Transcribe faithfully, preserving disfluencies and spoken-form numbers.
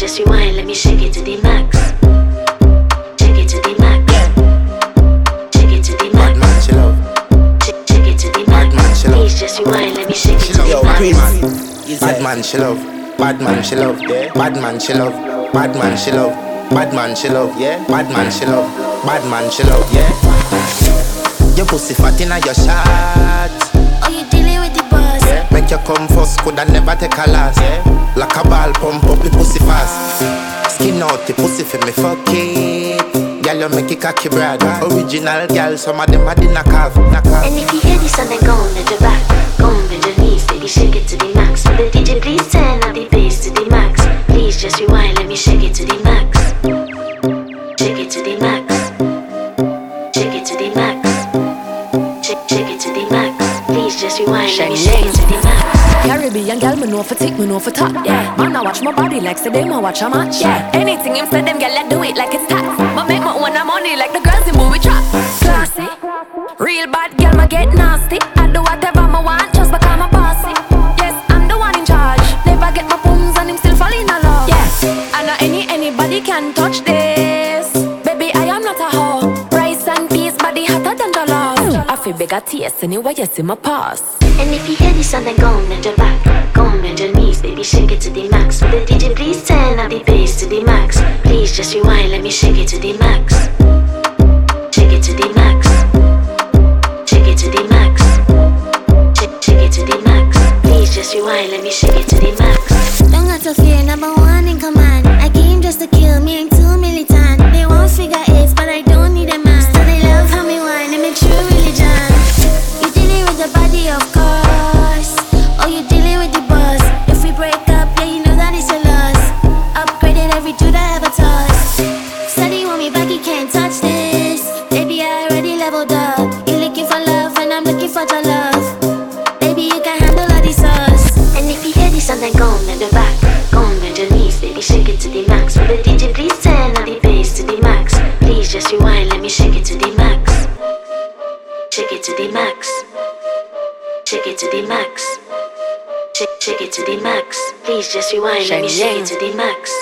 just rewind, let me shake it to the max. Shake it to the max. Shake it to the max. Bad man, she love. Shake, shake it to the Bad man, max. she love. Please just rewind, let me shake it to the Yo, max. Prince. Bad man, she love. Bad man, she love. Bad man, she love. Bad man, she love. Bad man, she love. Yeah. Bad man, she love. Bad man, she love. Yeah. Your pussy fat inna your shot. Oh, you dealing with the boss? Yeah. Make you come first, coulda never take a last. Yeah. Like a ball, pump up the pussy fast. Skin out the pussy for me, fuck it. Girl, you make it cocky, brad. Original girl, some of them are the knock off. And if you hear this song, then go on bend your back. Go on bend your knees, baby, shake it to the max. Will the D J please turn up the bass to the max? Please just rewind, let me shake it to the max. Shake it to the max. Shake it to the max. Shake, shake it to the max. Please just rewind, let me shake it to the max. Caribbean girl, me know for tick, me know for top. Yeah, man, I watch my body like say them, I watch a match. Yeah, anything him say them, girl, I do it like it's tax. But make my own money like the girls in movie trap. Classy, real bad girl, ma get nasty. I do whatever I want, just because I'm bossy. Yes, I'm the one in charge. Never get my pums and him still fall in love. Yes, I know any anybody can touch this. Baby, I am not a hoe. Rice and peas, body hotter than the love. I feel bigger taste anyway, you see my pass. And if you hear this song, then go on bend your back. Go on bend your knees, baby, shake it to the max. Will the D J please turn up the bass to the max? Please just rewind, let me shake it to the max. Shake it to the max. Shake it to the max. Shake, shake it to the max. Please just rewind, let me shake it to the max. Don't got to fear, number one in command. I came just to kill, me ain't too militant. They won't figure eight, but I don't need a man. So they love how me whine and make true religion. You dealing with the body, of course. Oh, you dealing with the boss. If we break up, yeah, you know that it's a loss. Upgraded every dude I ever touched. Steady want me back, you can't touch this. Baby, I already leveled up. You looking for love and I'm looking for your love. Baby, you can handle all the sauce. And if you hear this song, then go on bend your back. Go on bend your knees, baby, shake it to the max. Will the D J please turn up the bass to the max? Please just rewind, let me shake it to the max. Shake it to the max. Shake it to the max. Shake, shake it to the max. Please just rewind, let me shake it to the max.